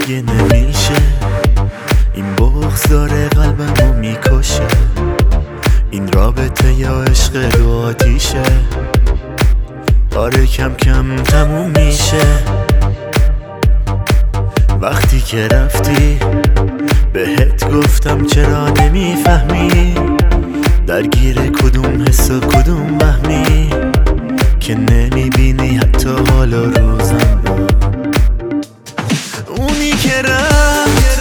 دیگه نمیشه، این بغض داره قلبمو میکشه. این رابطه یا عشق دو آتیشه، داره کم کم تموم میشه. وقتی که رفتی بهت گفتم چرا نمیفهمی، درگیر کدوم حس و کدوم وهمی، که نمیبینی حتی حال و روزم رو. اونی که رفت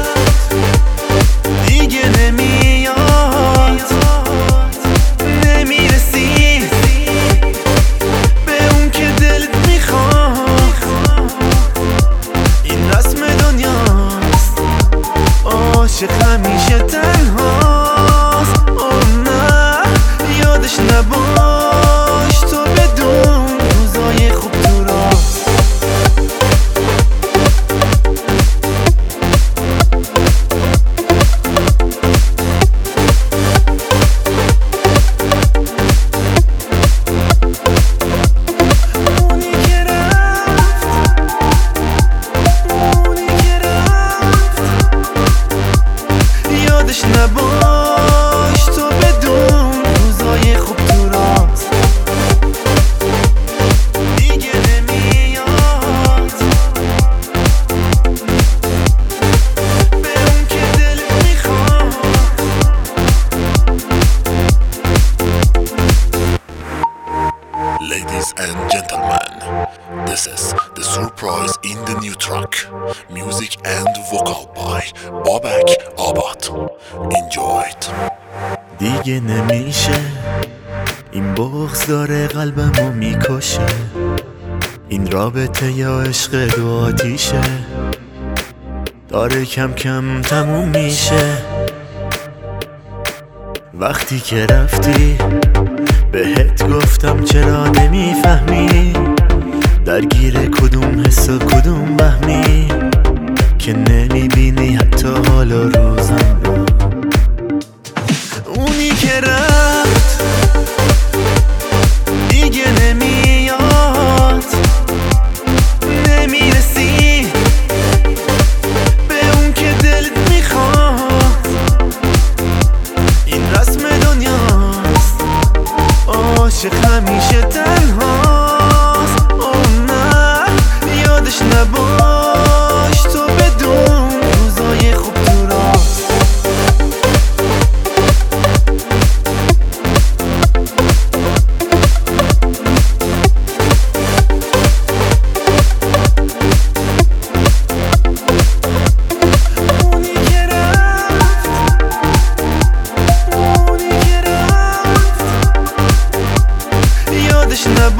دیگه نمیاد، نمیرسی به اون که دلت میخواد. این رسم دنیاست، عاشق همیشه تنهاست. اوه نه یادش نباش، تو بدون روزای خوب تو راست. نباش تو بدون روزای خوب تو راست. دیگه نمیاد به اون که دلت میخواد. Ladies and gentlemen, this is the surprise in the new track. Music and vocal by Babak Abad. Enjoy it. دیگه نمیشه، این بغض داره قلبمو میکشه. این رابطه یا عشق دو آتیشه، داره کم کم تموم میشه. وقتی که رفتی بهت گفتم چرا نمیفهمی، درگیر کدوم حس و کدوم وهمی، که نمیبینی حتی حال و روزم رو. اونی که رفت دیگه نمیاد، نمیرسی به اون که دلت میخواد. این رسم دنیاست، عاشق همیشه تنهاست. اوه نه یادش نباش، تو بدون روزای خوب تو راست. یادش نباش